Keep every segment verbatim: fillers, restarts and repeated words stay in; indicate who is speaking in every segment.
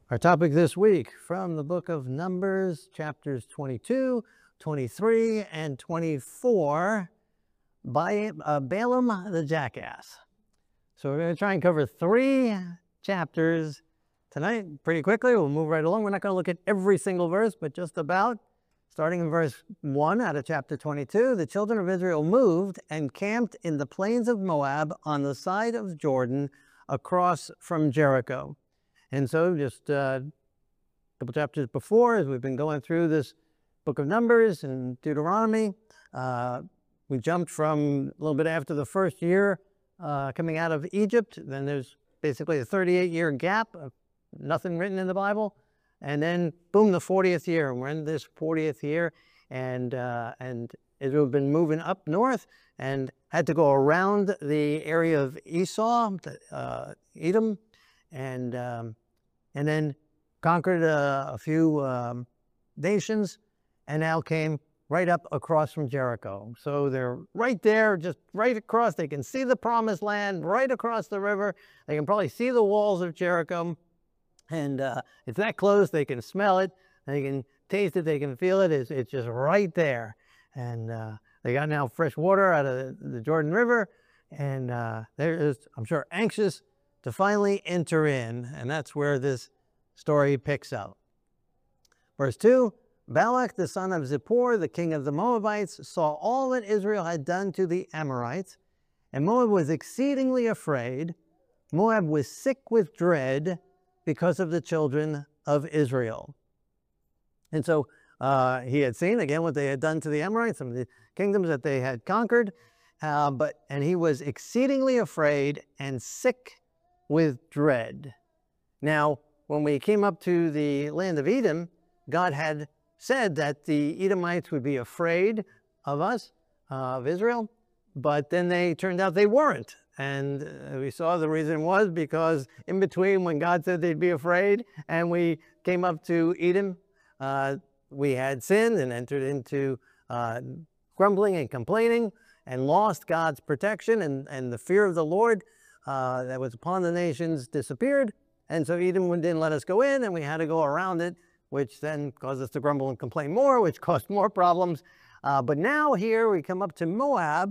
Speaker 1: Our topic this week from the book of Numbers, chapters twenty-two, twenty-three, and twenty-four, by uh, Balaam the jackass. So we're going to try and cover three chapters tonight pretty quickly. We'll move right along. We're not going to look at every single verse, but just about. Starting in verse one out of chapter twenty-two, the children of Israel moved and camped in the plains of Moab on the side of Jordan across from Jericho. And so just uh, a couple chapters before, as we've been going through this book of Numbers and Deuteronomy, uh, we jumped from a little bit after the first year uh, coming out of Egypt. Then there's basically a thirty-eight year gap of nothing written in the Bible. And then, boom, the fortieth year. We're in this fortieth year, and, uh, and Israel had been moving up north and had to go around the area of Esau, uh, Edom, and um, and then conquered uh, a few um, nations, and now came right up across from Jericho. So they're right there, just right across. They can see the promised land right across the river. They can probably see the walls of Jericho, and uh, it's that close. They can smell it, they can taste it, they can feel it. It's, it's just right there. And uh, they got now fresh water out of the, the Jordan River, and uh, they're, I'm sure, anxious to finally enter in, and that's where this story picks up. Verse two, Balak the son of Zippor, the king of the Moabites, saw all that Israel had done to the Amorites, and Moab was exceedingly afraid. Moab was sick with dread because of the children of Israel. And so uh, he had seen, again, what they had done to the Amorites, some of the kingdoms that they had conquered, uh, but and he was exceedingly afraid and sick with dread. Now, when we came up to the land of Edom, God had said that the Edomites would be afraid of us, uh, of Israel, but then they turned out they weren't. And uh, we saw the reason was because in between when God said they'd be afraid and we came up to Edom, uh, we had sinned and entered into uh, grumbling and complaining and lost God's protection, and, and the fear of the Lord Uh, that was upon the nations disappeared, and so Edom didn't let us go in, and we had to go around it, which then caused us to grumble and complain more, which caused more problems. Uh, but now here we come up to Moab,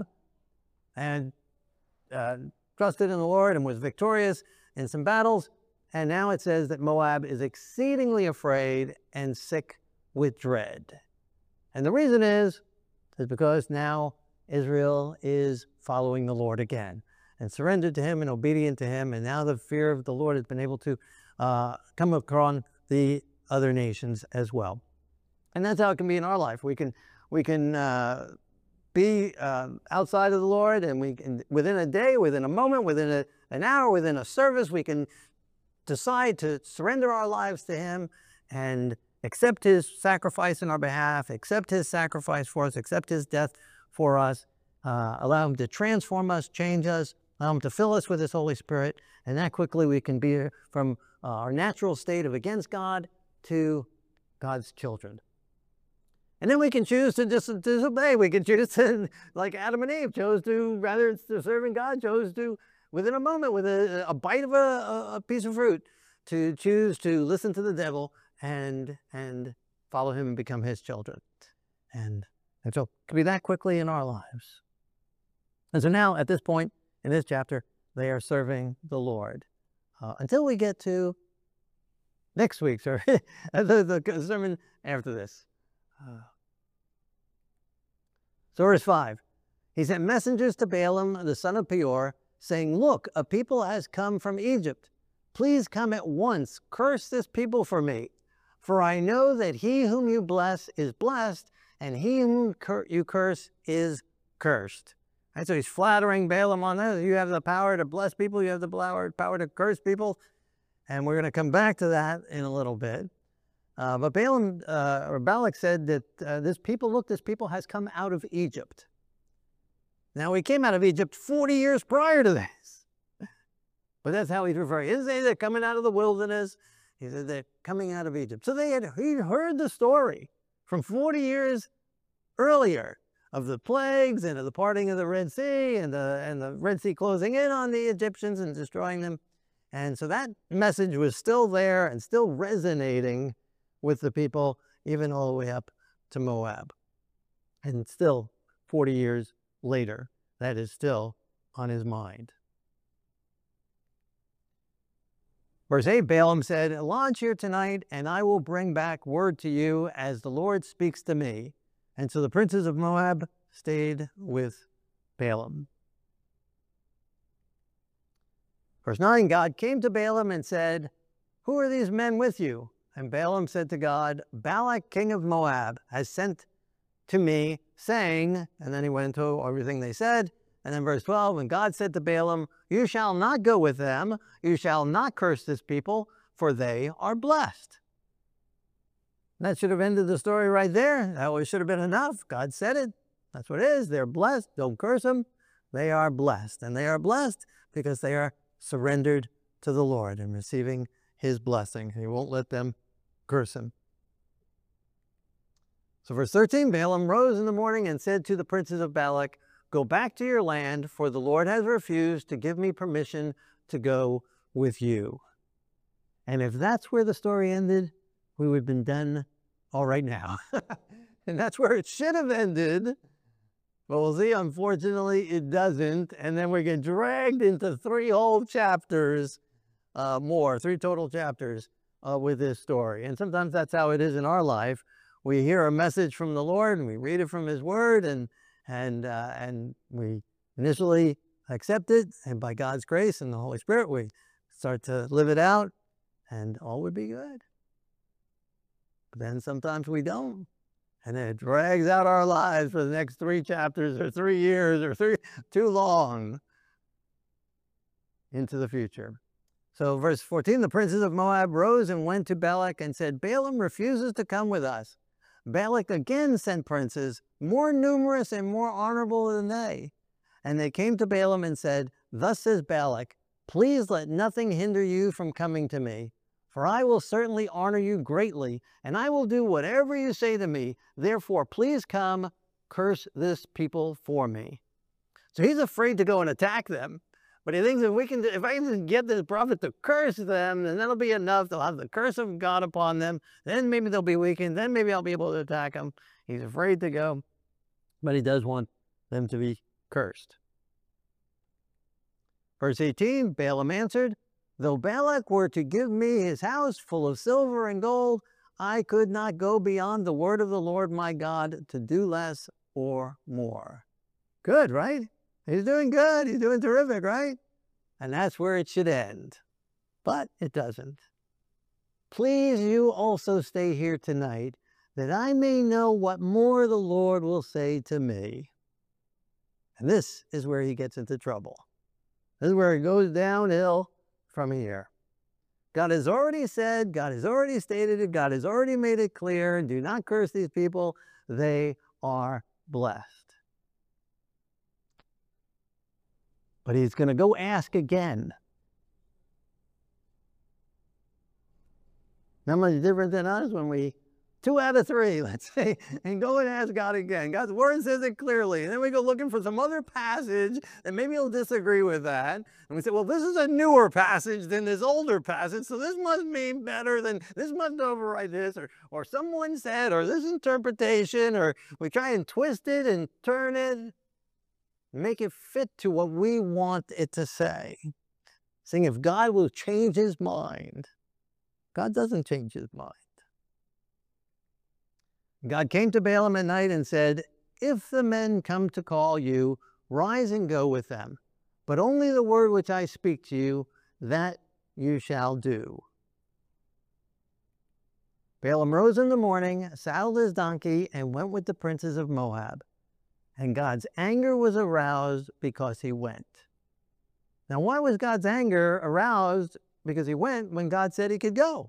Speaker 1: and uh, trusted in the Lord and was victorious in some battles, and now it says that Moab is exceedingly afraid and sick with dread. And the reason is, is because now Israel is following the Lord again, and surrendered to him and obedient to him, and now the fear of the Lord has been able to uh, come across the other nations as well. And that's how it can be in our life. We can, we can uh, be uh, outside of the Lord, and we can, within a day, within a moment, within a, an hour, within a service, we can decide to surrender our lives to him and accept his sacrifice in our behalf, accept his sacrifice for us, accept his death for us, uh, allow him to transform us, change us, allow him to fill us with his Holy Spirit, and that quickly we can be from uh, our natural state of against God to God's children. And then we can choose to dis disobey. We can choose to, like Adam and Eve, chose to, rather than serving God, chose to, within a moment, with a, a bite of a, a piece of fruit, to choose to listen to the devil and, and follow him and become his children. And, and so it can be that quickly in our lives. And so now, at this point, in this chapter, they are serving the Lord uh, until we get to next week's or the, the sermon after this. Uh, so verse five, he sent messengers to Balaam, the son of Peor, saying, "Look, a people has come from Egypt. Please come at once, curse this people for me. For I know that he whom you bless is blessed, and he whom cur you curse is cursed." And so he's flattering Balaam on that. You have the power to bless people. You have the power, power to curse people. And we're going to come back to that in a little bit. Uh, but Balaam, uh, or Balak said that uh, this people, look, this people has come out of Egypt. Now, we came out of Egypt forty years prior to this. But that's how he's referring. He didn't say they're coming out of the wilderness. He said they're coming out of Egypt. So they had he'd heard the story from forty years earlier of the plagues and of the parting of the Red Sea and the, and the Red Sea closing in on the Egyptians and destroying them. And so that message was still there and still resonating with the people, even all the way up to Moab. And still, forty years later, that is still on his mind. Verse eight, Balaam said, "Launch here tonight, and I will bring back word to you as the Lord speaks to me." And so the princes of Moab stayed with Balaam. Verse nine, God came to Balaam and said, "Who are these men with you?" And Balaam said to God, "Balak, king of Moab, has sent to me, saying," and then he went into everything they said. And then verse twelve, and God said to Balaam, "You shall not go with them. You shall not curse this people, for they are blessed." That should have ended the story right there. That should have been enough. God said it. That's what it is. They're blessed. Don't curse them. They are blessed. And they are blessed because they are surrendered to the Lord and receiving his blessing. He won't let them curse him. So verse thirteen, Balaam rose in the morning and said to the princes of Balak, "Go back to your land, for the Lord has refused to give me permission to go with you." And if that's where the story ended, we would have been done all right now. And that's where it should have ended. But we'll see, unfortunately, it doesn't. And then we get dragged into three whole chapters uh, more, three total chapters uh, with this story. And sometimes that's how it is in our life. We hear a message from the Lord and we read it from his word, and And, uh, and we initially accept it, and by God's grace and the Holy Spirit, we start to live it out, and all would be good. But then sometimes we don't, and it drags out our lives for the next three chapters or three years or three too long into the future. So verse fourteen, the princes of Moab rose and went to Balak and said, "Balaam refuses to come with us." Balak again sent princes, more numerous and more honorable than they. And they came to Balaam and said, "Thus says Balak, please let nothing hinder you from coming to me, for I will certainly honor you greatly, and I will do whatever you say to me. Therefore, please come, curse this people for me." So he's afraid to go and attack them. But he thinks if we can, if I can get this prophet to curse them, then that'll be enough. They'll have the curse of God upon them. Then maybe they'll be weakened. Then maybe I'll be able to attack them. He's afraid to go, but he does want them to be cursed. Verse eighteen, Balaam answered, "Though Balak were to give me his house full of silver and gold, I could not go beyond the word of the Lord my God to do less or more." Good, right? He's doing good. He's doing terrific, right? And that's where it should end. But it doesn't. "Please you also stay here tonight, that I may know what more the Lord will say to me." And this is where he gets into trouble. This is where it goes downhill from here. God has already said, God has already stated it, God has already made it clear, do not curse these people. They are blessed. But he's going to go ask again. Not much different than us when we, two out of three, let's say, and go and ask God again. God's word says it clearly. And then we go looking for some other passage, and maybe he'll disagree with that. And we say, well, this is a newer passage than this older passage, so this must mean better than, this must override this, or, or someone said, or this interpretation, or we try and twist it and turn it. Make it fit to what we want it to say. Saying if God will change his mind. God doesn't change his mind. God came to Balaam at night and said, "If the men come to call you, rise and go with them. But only the word which I speak to you, that you shall do." Balaam rose in the morning, saddled his donkey, and went with the princes of Moab. And God's anger was aroused because he went. Now, why was God's anger aroused because he went when God said he could go?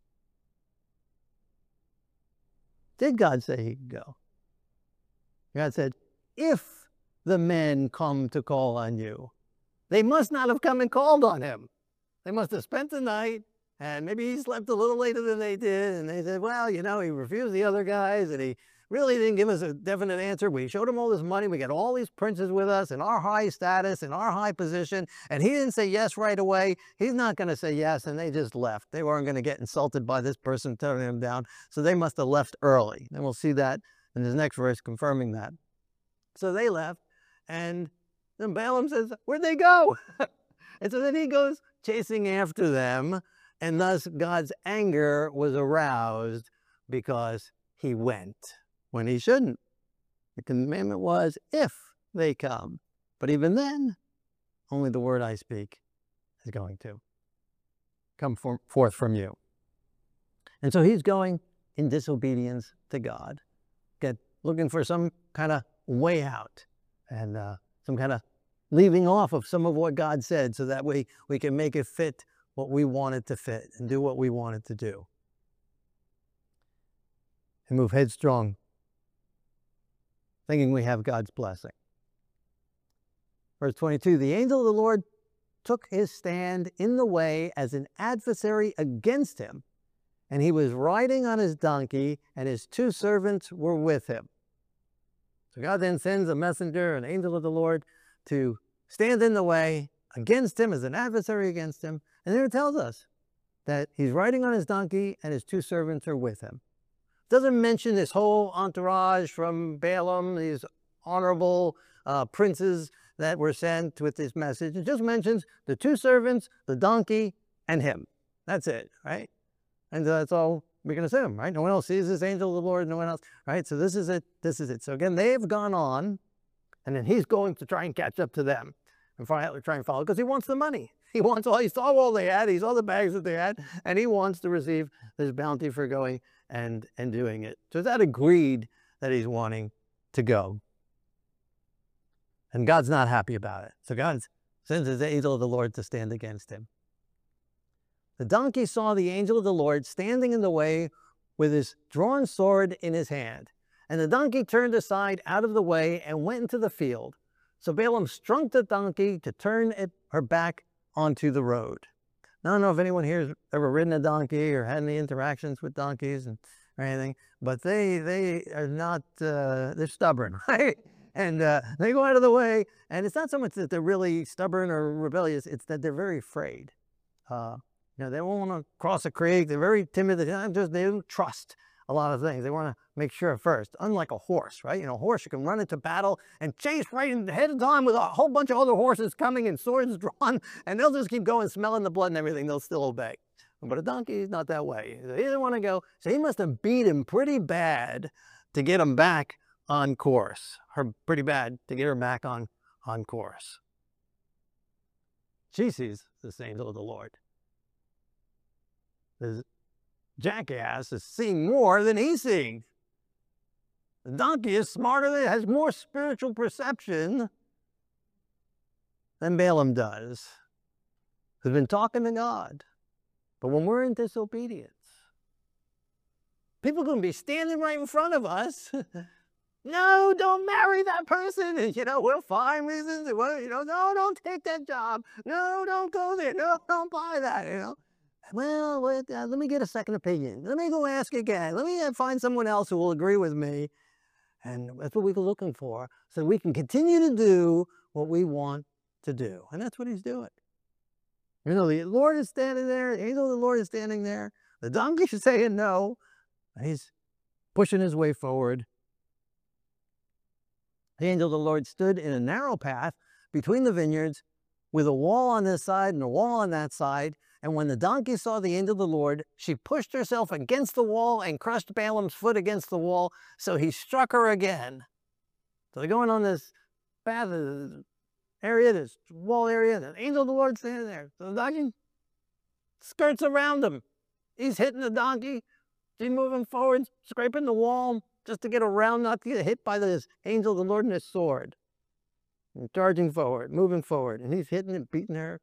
Speaker 1: Did God say he could go? God said, "If the men come to call on you." They must not have come and called on him. They must have spent the night, and maybe he slept a little later than they did, and they said, well, you know, he refused the other guys, and he really didn't give us a definite answer. We showed him all this money. We got all these princes with us in our high status, in our high position, and he didn't say yes right away. He's not going to say yes, and they just left. They weren't going to get insulted by this person turning them down, so they must have left early. And we'll see that in this next verse confirming that. So they left, and then Balaam says, where'd they go? And so then he goes chasing after them, and thus God's anger was aroused because he went when he shouldn't. The commandment was, if they come. But even then, only the word I speak is going to come for, forth from you. And so he's going in disobedience to God, get, looking for some kind of way out and uh, some kind of leaving off of some of what God said so that way we can make it fit what we want it to fit and do what we want it to do. And move headstrong, thinking we have God's blessing. Verse twenty-two, the angel of the Lord took his stand in the way as an adversary against him, and he was riding on his donkey, and his two servants were with him. So God then sends a messenger, an angel of the Lord, to stand in the way against him as an adversary against him. And there it tells us that he's riding on his donkey and his two servants are with him. It doesn't mention this whole entourage from Balaam, these honorable uh, princes that were sent with this message. It just mentions the two servants, the donkey, and him. That's it, right? And that's all we're going to assume, right? No one else sees this angel of the Lord, no one else, right? So this is it, this is it. So again, they've gone on, and then he's going to try and catch up to them and try and follow because he wants the money. He wants all, he saw all they had, he saw the bags that they had, and he wants to receive this bounty for going and, and doing it. So it's out of greed that he's wanting to go. And God's not happy about it. So God sends his angel of the Lord to stand against him. The donkey saw the angel of the Lord standing in the way with his drawn sword in his hand. And the donkey turned aside out of the way and went into the field. So Balaam struck the donkey to turn it, her back onto the road. Now, I don't know if anyone here has ever ridden a donkey or had any interactions with donkeys and, or anything, but they, they are not, uh, they're stubborn, right? And uh, they go out of the way, and it's not so much that they're really stubborn or rebellious, it's that they're very afraid. Uh, you know, they won't want to cross a creek, they're very timid, they don't, just, they don't trust a lot of things. They want to make sure first, unlike a horse, right? You know, a horse, you can run into battle and chase right in ahead of time with a whole bunch of other horses coming and swords drawn, and they'll just keep going, smelling the blood and everything, they'll still obey. But a donkey is not that way. He didn't want to go, so he must have beat him pretty bad to get him back on course, her pretty bad to get her back on, on course. She sees this angel of the Lord. This jackass is seeing more than he's seeing. The donkey is smarter, than, has more spiritual perception than Balaam does. He's been talking to God. But when we're in disobedience, people are going to be standing right in front of us. No, don't marry that person. And, you know, we'll find reasons. Well, you know, no, don't take that job. No, don't go there. No, don't buy that, you know. Well, let, uh, let me get a second opinion. Let me go ask again. Let me uh, find someone else who will agree with me. And that's what we're looking for, so we can continue to do what we want to do. And that's what he's doing. You know, the Lord is standing there. The angel of the Lord is standing there. The donkey is saying no. And he's pushing his way forward. The angel of the Lord stood in a narrow path between the vineyards with a wall on this side and a wall on that side. And when the donkey saw the angel of the Lord, she pushed herself against the wall and crushed Balaam's foot against the wall. So he struck her again. So they're going on this path, this area, this wall area, and the angel of the Lord standing there. So the donkey skirts around him. He's hitting the donkey. She's moving forward, scraping the wall just to get around, not to get hit by this angel of the Lord and his sword. And charging forward, moving forward. And he's hitting and beating her.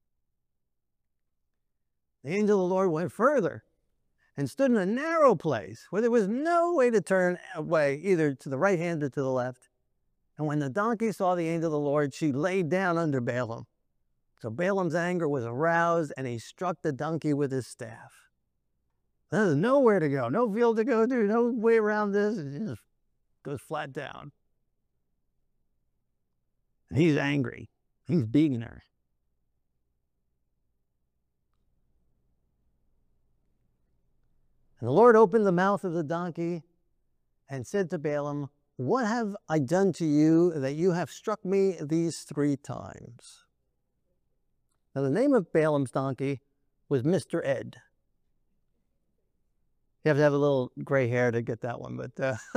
Speaker 1: The angel of the Lord went further and stood in a narrow place where there was no way to turn away, either to the right hand or to the left. And when the donkey saw the angel of the Lord, she laid down under Balaam. So Balaam's anger was aroused, and he struck the donkey with his staff. There's nowhere to go, no field to go to, no way around this. He just goes flat down. And he's angry. He's beating her. And the Lord opened the mouth of the donkey and said to Balaam, "What have I done to you that you have struck me these three times?" Now the name of Balaam's donkey was Mister Ed. You have to have a little gray hair to get that one, but uh,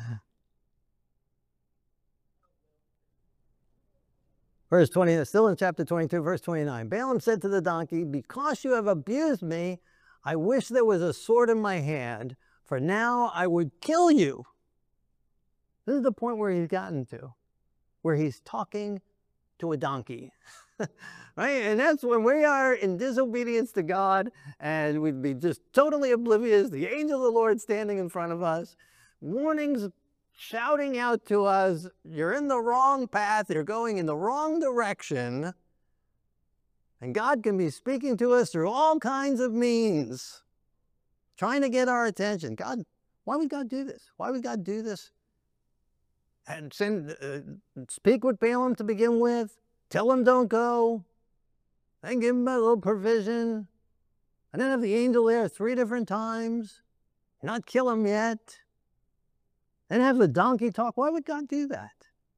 Speaker 1: verse twenty, still in chapter twenty-two, verse twenty-nine. Balaam said to the donkey, "Because you have abused me, I wish there was a sword in my hand, for now I would kill you." This is the point where he's gotten to, where he's talking to a donkey, right? And that's when we are in disobedience to God and we'd be just totally oblivious. The angel of the Lord standing in front of us, warnings shouting out to us, you're in the wrong path, you're going in the wrong direction. And God can be speaking to us through all kinds of means, trying to get our attention. God, why would God do this? Why would God do this? And send, uh, speak with Balaam to begin with, tell him don't go, then give him a little provision, and then have the angel there three different times, not kill him yet, and have the donkey talk. Why would God do that?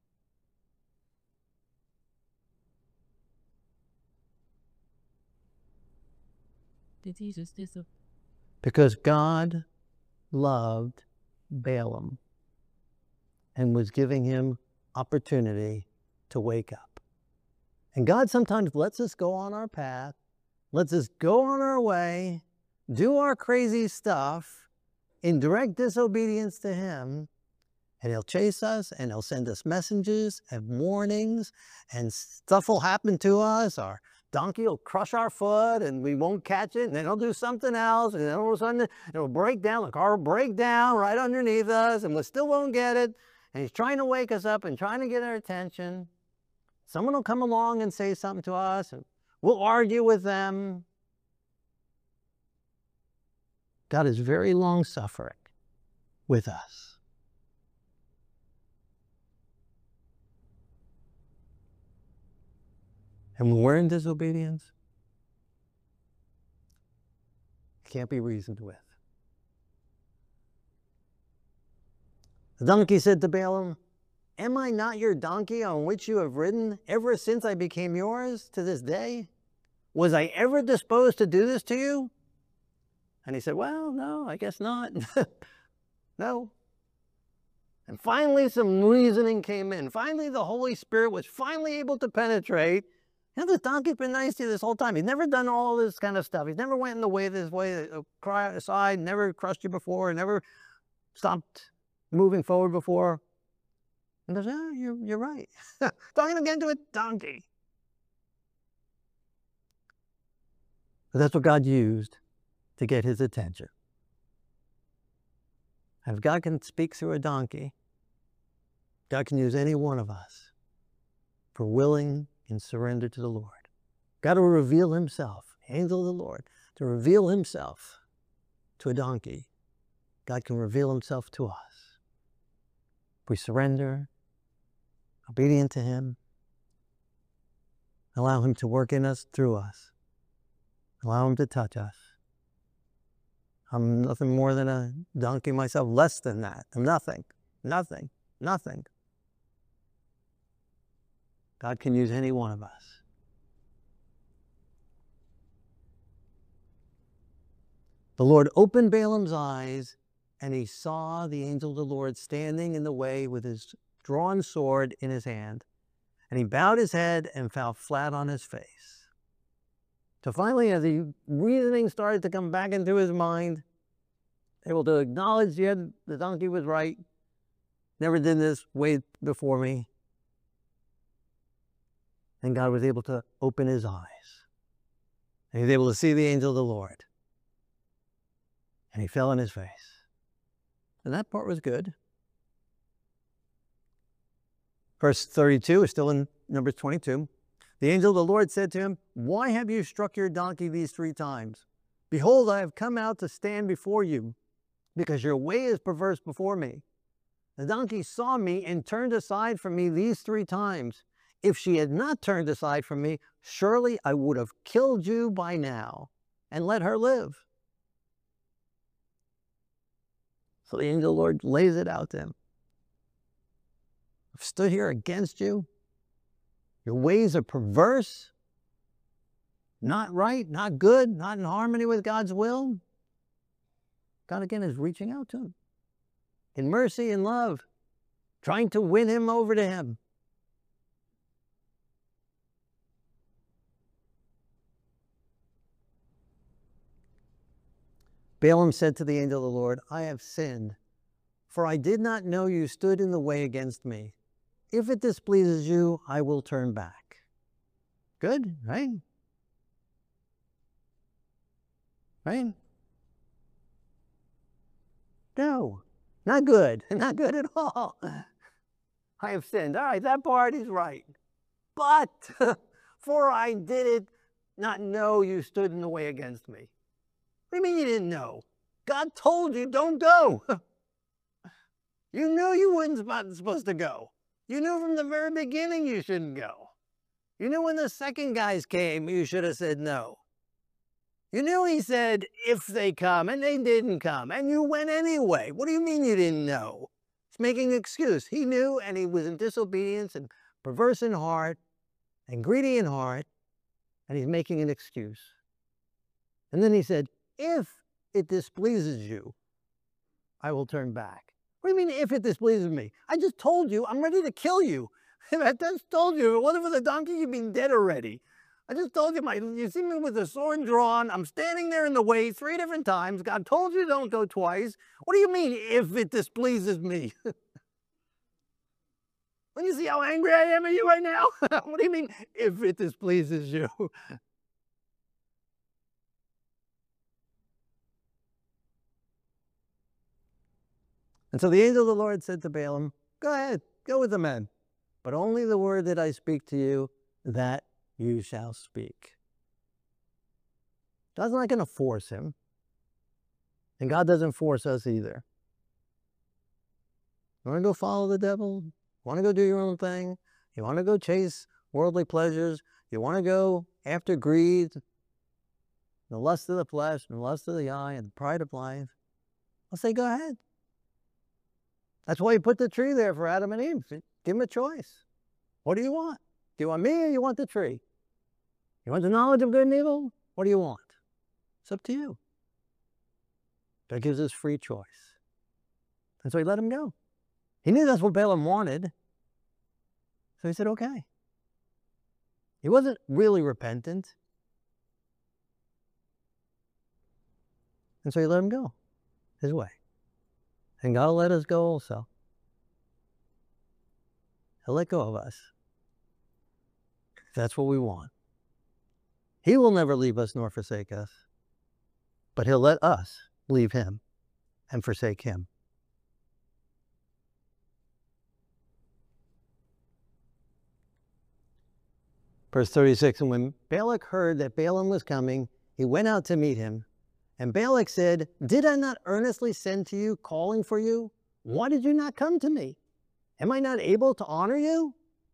Speaker 2: Did he just disappear?
Speaker 1: Because God loved Balaam and was giving him opportunity to wake up. And God sometimes lets us go on our path, lets us go on our way, do our crazy stuff in direct disobedience to him, and he'll chase us and he'll send us messages and warnings, and stuff will happen to us. Our donkey will crush our foot and we won't catch it, and then he'll do something else, and then all of a sudden it'll break down. The car will break down right underneath us and we still won't get it. And he's trying to wake us up and trying to get our attention. Someone will come along and say something to us, and we'll argue with them. God is very long-suffering with us. And when we're in disobedience, it can't be reasoned with. The donkey said to Balaam, "Am I not your donkey on which you have ridden ever since I became yours to this day? Was I ever disposed to do this to you?" And he said, "Well, no, I guess not." No. And finally some reasoning came in. Finally the Holy Spirit was finally able to penetrate. You know, this donkey's been nice to you this whole time. He's never done all this kind of stuff. He's never went in the way this way, uh, cry aside, never crushed you before, never stopped moving forward before. And goes, "Oh, you're, you're right." Talking again to a donkey. But that's what God used to get his attention. And if God can speak through a donkey, God can use any one of us for willing and surrender to the Lord. God will reveal himself, angel of the Lord, to reveal himself to a donkey. God can reveal himself to us. If we surrender, obedient to him, allow him to work in us, through us, allow him to touch us. I'm nothing more than a donkey myself, less than that. I'm nothing, nothing, nothing. God can use any one of us. The Lord opened Balaam's eyes, and he saw the angel of the Lord standing in the way with his drawn sword in his hand. And he bowed his head and fell flat on his face. So finally, as the reasoning started to come back into his mind, able to acknowledge, yeah, the donkey was right. Never did this way before me. And God was able to open his eyes. And he was able to see the angel of the Lord. And he fell on his face. And that part was good. Verse thirty-two is still in Numbers twenty-two. The angel of the Lord said to him, "Why have you struck your donkey these three times? Behold, I have come out to stand before you, because your way is perverse before me. The donkey saw me and turned aside from me these three times. If she had not turned aside from me, surely I would have killed you by now and let her live." So the angel of the Lord lays it out to him. "I've stood here against you. Your ways are perverse, not right, not good, not in harmony with God's will." God again is reaching out to him in mercy and love, trying to win him over to him. Balaam said to the angel of the Lord, "I have sinned, for I did not know you stood in the way against me. If it displeases you, I will turn back." Good, right? Right? No, not good. Not good at all. I have sinned. All right, that part is right. But, for I did it not know you stood in the way against me. What do you mean you didn't know? God told you, don't go. You knew you weren't supposed to go. You knew from the very beginning you shouldn't go. You knew when the second guys came, you should have said no. You knew he said, if they come, and they didn't come, and you went anyway. What do you mean you didn't know? He's making an excuse. He knew, and he was in disobedience, and perverse in heart, and greedy in heart, and he's making an excuse. And then he said, if it displeases you, I will turn back. What do you mean, if it displeases me? I just told you, I'm ready to kill you. I just told you, if it wasn't for the donkey, you'd be dead already. I just told you, my, you see me with the sword drawn. I'm standing there in the way three different times. God told you don't go twice. What do you mean, if it displeases me? When you see how angry I am at you right now? What do you mean, if it displeases you? And so the angel of the Lord said to Balaam, go ahead, go with the men, but only the word that I speak to you, that you shall speak. God's not going to force him. And God doesn't force us either. You want to go follow the devil? You want to go do your own thing? You want to go chase worldly pleasures? You want to go after greed, the lust of the flesh, and the lust of the eye, and the pride of life? I'll say, go ahead. That's why you put the tree there for Adam and Eve. Give them a choice. What do you want? Do you want me or you want the tree? You want the knowledge of good and evil? What do you want? It's up to you. God gives us free choice. And so he let him go. He knew that's what Balaam wanted. So he said, okay. He wasn't really repentant. And so he let him go his way. And God will let us go also. He'll let go of us. That's what we want. He will never leave us nor forsake us. But he'll let us leave him and forsake him. Verse thirty-six, and when Balak heard that Balaam was coming, he went out to meet him. And Balak said, did I not earnestly send to you, calling for you? Why did you not come to me? Am I not able to honor you?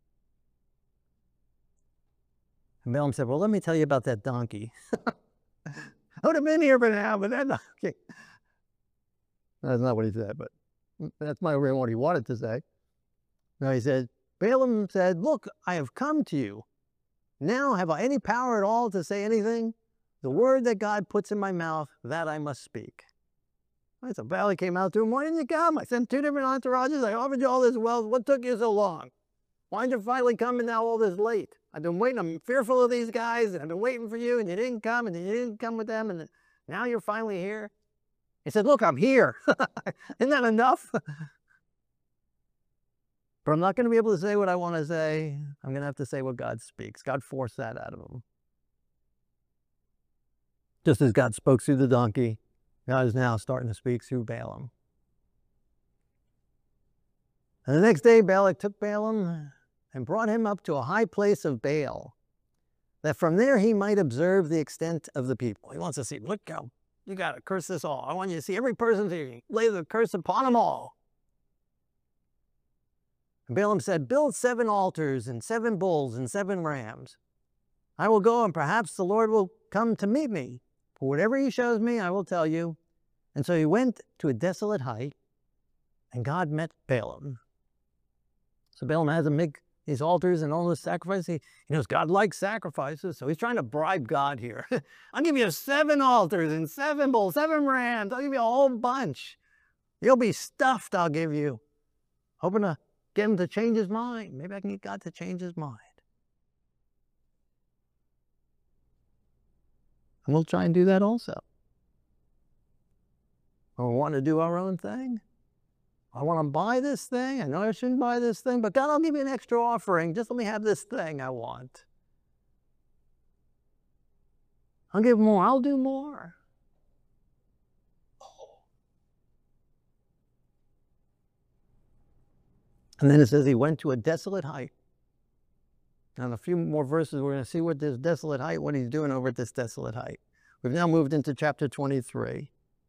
Speaker 1: And Balaam said, well, let me tell you about that donkey. I would have been here by now, but that donkey. That's not what he said, but that's my really what he wanted to say. No, he said, Balaam said, look, I have come to you. Now have I any power at all to say anything? The word that God puts in my mouth, that I must speak. Right, so Balak came out to him, why didn't you come? I sent two different entourages. I offered you all this wealth. What took you so long? Why did you finally come and now all this late? I've been waiting. I'm fearful of these guys. And I've been waiting for you, and you didn't come, and you didn't come with them, and now you're finally here. He said, look, I'm here. Isn't that enough? But I'm not going to be able to say what I want to say. I'm going to have to say what God speaks. God forced that out of him. Just as God spoke through the donkey, God is now starting to speak through Balaam. And the next day, Balak took Balaam and brought him up to a high place of Baal, that from there he might observe the extent of the people. He wants to see, look how, you got to curse this all. I want you to see every person here. Lay the curse upon them all. And Balaam said, build seven altars and seven bulls and seven rams. I will go, and perhaps the Lord will come to meet me. For whatever he shows me, I will tell you. And so he went to a desolate height, and God met Balaam. So Balaam has him make these altars and all this sacrifice. He, he knows God likes sacrifices, so he's trying to bribe God here. I'll give you seven altars and seven bulls, seven rams. I'll give you a whole bunch. You'll be stuffed, I'll give you. Hoping to get him to change his mind. Maybe I can get God to change his mind. And we'll try and do that also. Or we want to do our own thing. I want to buy this thing. I know I shouldn't buy this thing, but God, I'll give you an extra offering. Just let me have this thing I want. I'll give more. I'll do more. And then it says he went to a desolate height. Now, in a few more verses, we're going to see what this desolate height, what he's doing over at this desolate height. We've now moved into chapter twenty-three.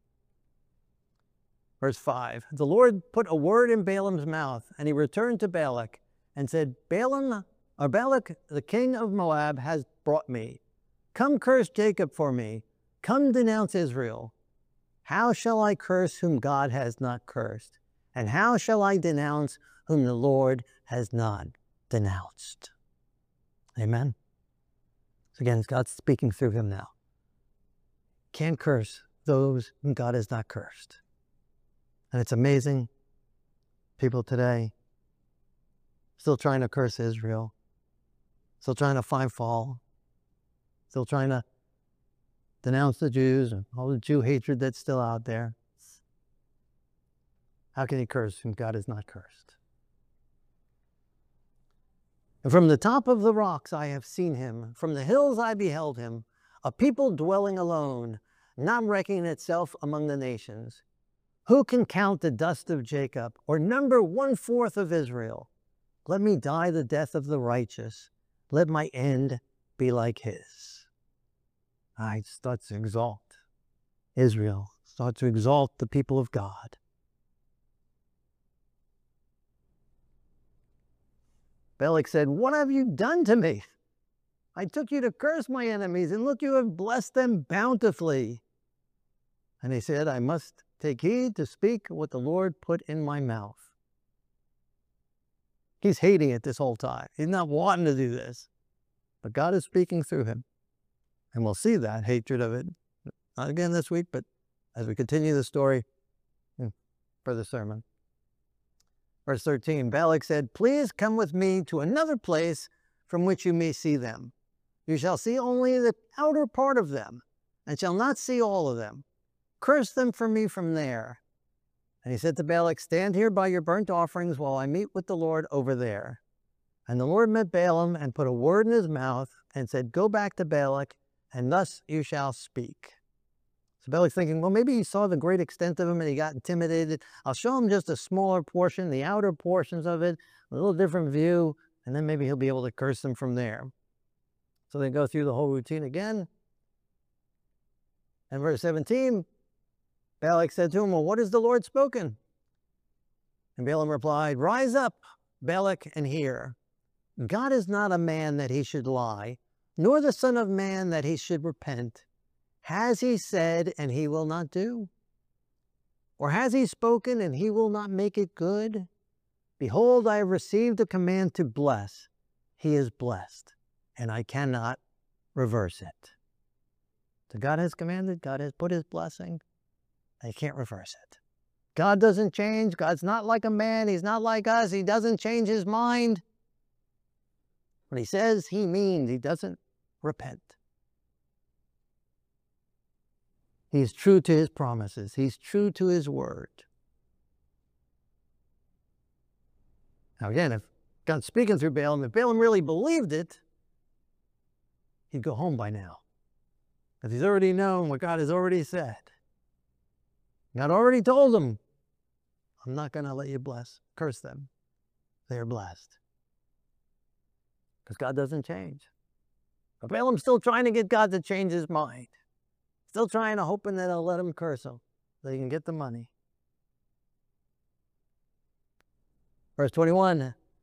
Speaker 1: Verse five, the Lord put a word in Balaam's mouth, and he returned to Balak and said, Balaam, or Balak, the king of Moab, has brought me. Come curse Jacob for me. Come denounce Israel. How shall I curse whom God has not cursed? And how shall I denounce whom the Lord has not denounced? Amen. So again, God's speaking through him now. Can't curse those whom God has not cursed. And it's amazing, people today still trying to curse Israel, still trying to find fault, still trying to denounce the Jews and all the Jew hatred that's still out there. How can he curse whom God has not cursed? And from the top of the rocks I have seen him, from the hills I beheld him, a people dwelling alone, not reckoning itself among the nations. Who can count the dust of Jacob, or number one-fourth of Israel? Let me die the death of the righteous. Let my end be like his. I start to exalt Israel, start to exalt the people of God. Balak said, what have you done to me? I took you to curse my enemies, and look, you have blessed them bountifully. And he said, I must take heed to speak what the Lord put in my mouth. He's hating it this whole time. He's not wanting to do this. But God is speaking through him. And we'll see that hatred of it, not again this week, but as we continue the story for the sermon. Verse thirteen, Balak said, please come with me to another place from which you may see them. You shall see only the outer part of them, and shall not see all of them. Curse them for me from there. And he said to Balak, stand here by your burnt offerings while I meet with the Lord over there. And the Lord met Balaam and put a word in his mouth and said, go back to Balak, and thus you shall speak. So Balak's thinking, well, maybe he saw the great extent of him and he got intimidated. I'll show him just a smaller portion, the outer portions of it, a little different view, and then maybe he'll be able to curse them from there. So they go through the whole routine again. And verse seventeen, Balak said to him, well, what has the Lord spoken? And Balaam replied, rise up, Balak, and hear. God is not a man that he should lie, nor the son of man that he should repent. Has he said, and he will not do? Or has he spoken, and he will not make it good? Behold, I have received a command to bless. He is blessed, and I cannot reverse it. So God has commanded, God has put his blessing, and you can't reverse it. God doesn't change. God's not like a man. He's not like us. He doesn't change his mind. What he says, he means. He doesn't repent. He's true to his promises. He's true to his word. Now again, if God's speaking through Balaam, if Balaam really believed it, he'd go home by now. Because he's already known what God has already said. God already told him, I'm not going to let you bless, curse them. They are blessed. Because God doesn't change. But Balaam's still trying to get God to change his mind. Still trying to, hoping that he'll let him curse him so he can get the money. Verse twenty-one,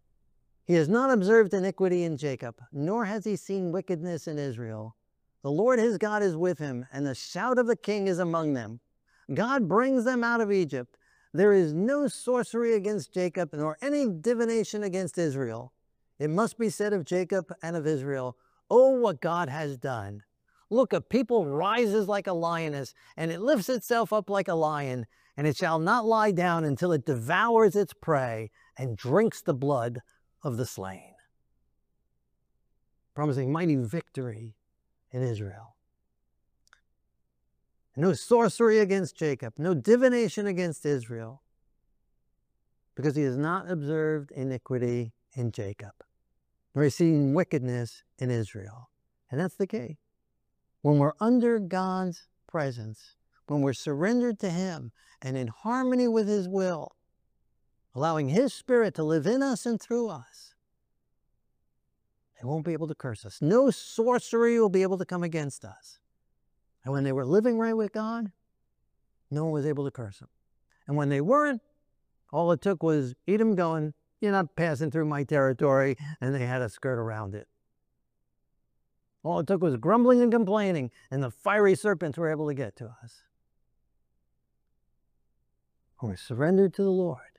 Speaker 1: He has not observed iniquity in Jacob, nor has he seen wickedness in Israel. The Lord his God is with him, and the shout of the king is among them. God brings them out of Egypt. There is no sorcery against Jacob, nor any divination against Israel. It must be said of Jacob and of Israel, oh, what God has done. Look, a people rises like a lioness, and it lifts itself up like a lion, and it shall not lie down until it devours its prey and drinks the blood of the slain. Promising mighty victory in Israel. No sorcery against Jacob, no divination against Israel, because he has not observed iniquity in Jacob, nor has seen wickedness in Israel. And that's the key. When we're under God's presence, when we're surrendered to him and in harmony with his will, allowing his Spirit to live in us and through us, they won't be able to curse us. No sorcery will be able to come against us. And when they were living right with God, no one was able to curse them. And when they weren't, all it took was Edom going, you're not passing through my territory, and they had to skirt around it. All it took was grumbling and complaining, and the fiery serpents were able to get to us. When we're surrendered to the Lord,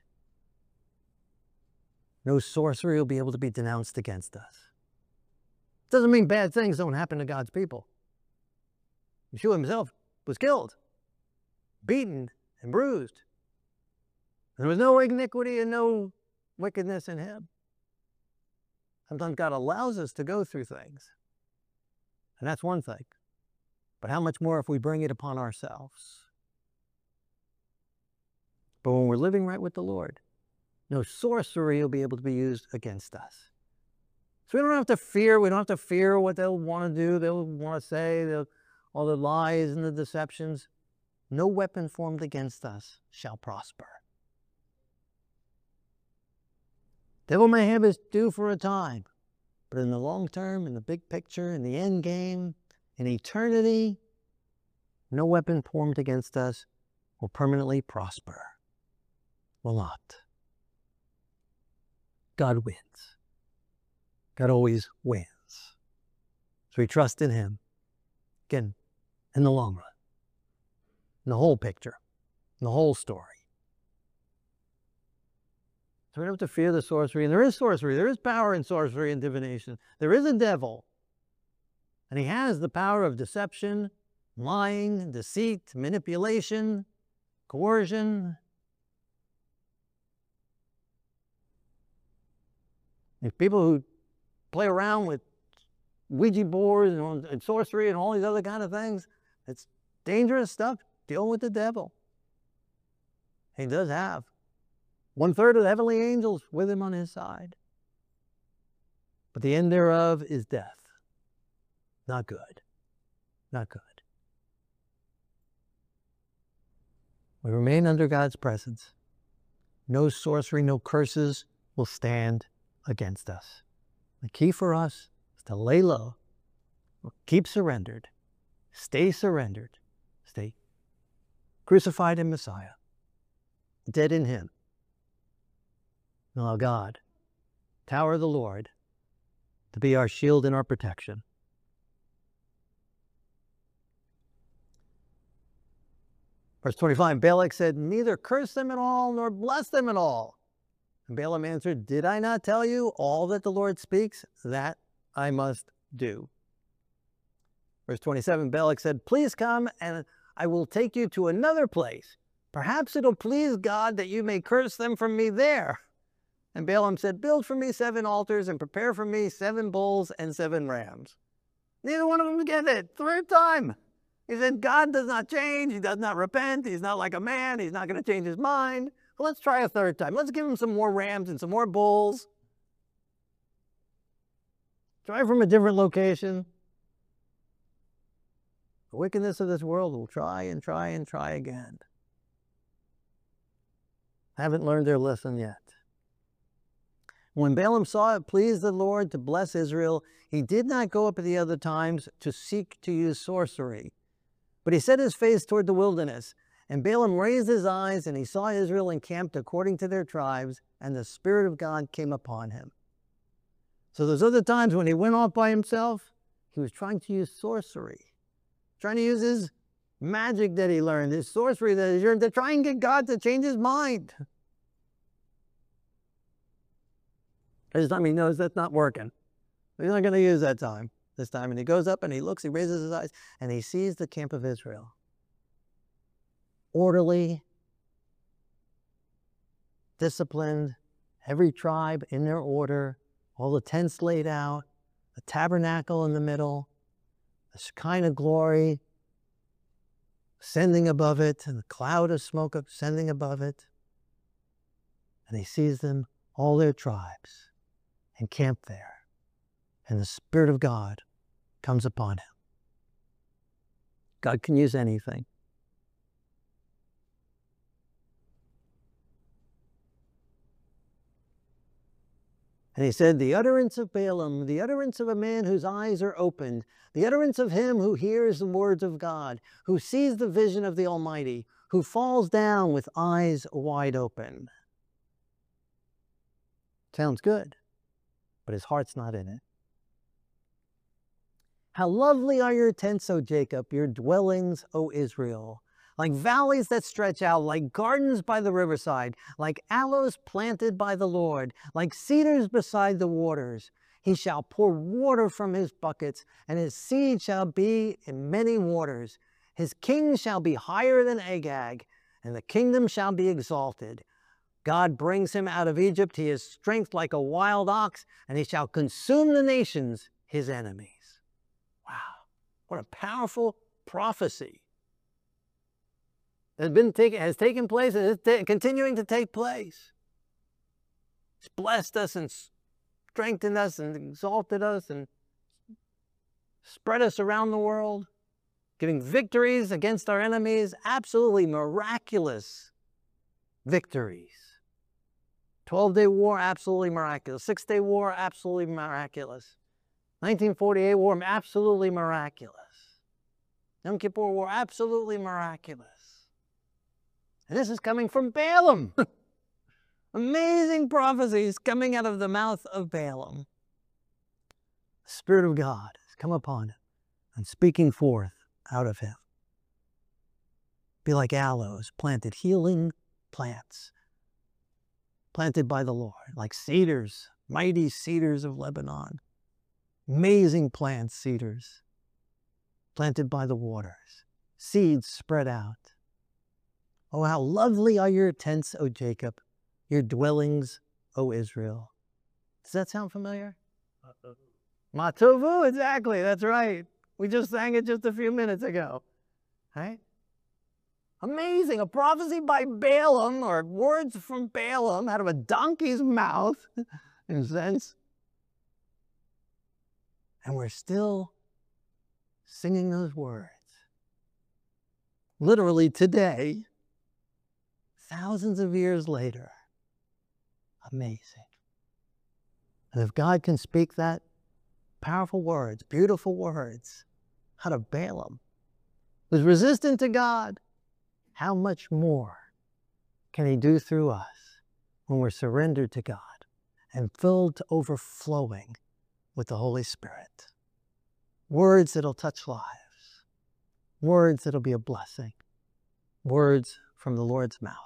Speaker 1: no sorcery will be able to be denounced against us. Doesn't mean bad things don't happen to God's people. Yeshua himself was killed, beaten, and bruised. There was no iniquity and no wickedness in him. Sometimes God allows us to go through things, and that's one thing. But how much more if we bring it upon ourselves? But when we're living right with the Lord, no sorcery will be able to be used against us. So we don't have to fear. We don't have to fear what they'll want to do. They'll want to say, they'll, all the lies and the deceptions. No weapon formed against us shall prosper. Devil may have his due for a time, but in the long term, in the big picture, in the end game, in eternity, no weapon formed against us will permanently prosper. Will not. God wins. God always wins. So we trust in him. Again, in the long run. In the whole picture. In the whole story. So we don't have to fear the sorcery. And there is sorcery. There is power in sorcery and divination. There is a devil. And he has the power of deception, lying, deceit, manipulation, coercion. If people who play around with Ouija boards and, and sorcery and all these other kind of things, it's dangerous stuff. Deal with the devil. He does have one third of the heavenly angels with him on his side. But the end thereof is death. Not good. Not good. We remain under God's presence. No sorcery, no curses will stand against us. The key for us is to lay low, keep surrendered, stay surrendered, stay crucified in Messiah, dead in him. And allow God, tower of the Lord, to be our shield and our protection. Verse twenty-five, Balak said, neither curse them at all, nor bless them at all. And Balaam answered, did I not tell you all that the Lord speaks? That I must do. Verse twenty-seven, Balak said, please come, and I will take you to another place. Perhaps it'll please God that you may curse them from me there. And Balaam said, build for me seven altars and prepare for me seven bulls and seven rams. Neither one of them get it. Third time. He said, God does not change. He does not repent. He's not like a man. He's not going to change his mind. Well, let's try a third time. Let's give him some more rams and some more bulls. Try from a different location. The wickedness of this world will try and try and try again. Haven't learned their lesson yet. When Balaam saw it pleased the Lord to bless Israel, he did not go up at the other times to seek to use sorcery. But he set his face toward the wilderness, and Balaam raised his eyes, and he saw Israel encamped according to their tribes, and the Spirit of God came upon him. So those other times when he went off by himself, he was trying to use sorcery, trying to use his magic that he learned, his sorcery that he learned, to try and get God to change his mind. This time he knows that's not working. He's not going to use that time this time. And he goes up and he looks, he raises his eyes, and he sees the camp of Israel. Orderly, disciplined, every tribe in their order, all the tents laid out, a tabernacle in the middle, a Shekinah glory ascending above it, and a cloud of smoke ascending above it. And he sees them, all their tribes, encamped there. And the Spirit of God comes upon him. God can use anything. And he said, the utterance of Balaam, the utterance of a man whose eyes are opened, the utterance of him who hears the words of God, who sees the vision of the Almighty, who falls down with eyes wide open. Sounds good, but his heart's not in it. How lovely are your tents, O Jacob, your dwellings, O Israel. Like valleys that stretch out, like gardens by the riverside, like aloes planted by the Lord, like cedars beside the waters. He shall pour water from his buckets, and his seed shall be in many waters. His king shall be higher than Agag, and the kingdom shall be exalted. God brings him out of Egypt. He has strength like a wild ox, and he shall consume the nations, his enemies. Wow, what a powerful prophecy. Has been taken, has taken place and is ta continuing to take place. He's blessed us and strengthened us and exalted us and spread us around the world, giving victories against our enemies, absolutely miraculous victories. twelve-day war, absolutely miraculous. Six-day war, absolutely miraculous. nineteen forty-eight war, absolutely miraculous. Yom Kippur war, absolutely miraculous. And this is coming from Balaam. Amazing prophecies coming out of the mouth of Balaam. The Spirit of God has come upon him and speaking forth out of him. Be like aloes, planted, healing plants, planted by the Lord, like cedars, mighty cedars of Lebanon. Amazing plants, cedars, planted by the waters, seeds spread out. Oh, how lovely are your tents, O Jacob, your dwellings, O Israel. Does that sound familiar? Matovu, exactly, that's right. We just sang it just a few minutes ago, right? Amazing, a prophecy by Balaam, or words from Balaam out of a donkey's mouth, in a sense. And we're still singing those words. Literally today, thousands of years later. Amazing. And if God can speak that powerful words, beautiful words out of Balaam, who's resistant to God, how much more can he do through us when we're surrendered to God and filled to overflowing with the Holy Spirit? Words that'll touch lives. Words that'll be a blessing. Words from the Lord's mouth.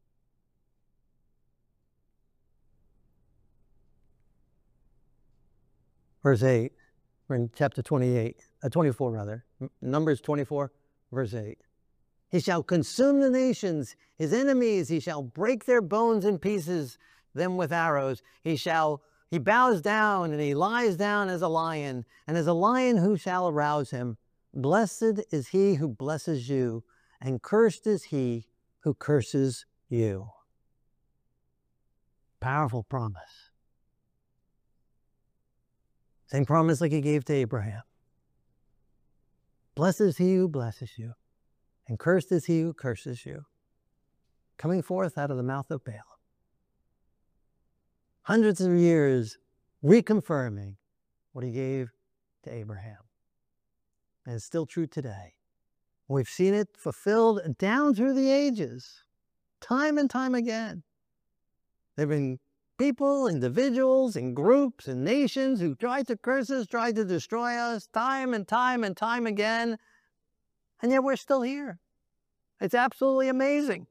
Speaker 1: Verse eight, we're in chapter twenty-eight, uh, twenty-four rather, Numbers twenty-four, verse eight. He shall consume the nations, his enemies, he shall break their bones in pieces, them with arrows. He shall, he bows down and he lies down as a lion, and as a lion who shall arouse him? Blessed is he who blesses you, and cursed is he who curses you. Powerful promise. Same promise like he gave to Abraham. Blessed is he who blesses you, and cursed is he who curses you. Coming forth out of the mouth of Balaam. Hundreds of years reconfirming what he gave to Abraham. And it's still true today. We've seen it fulfilled down through the ages, time and time again. There have been people, individuals, and groups, and nations who tried to curse us, tried to destroy us time and time and time again, and yet we're still here. It's absolutely amazing.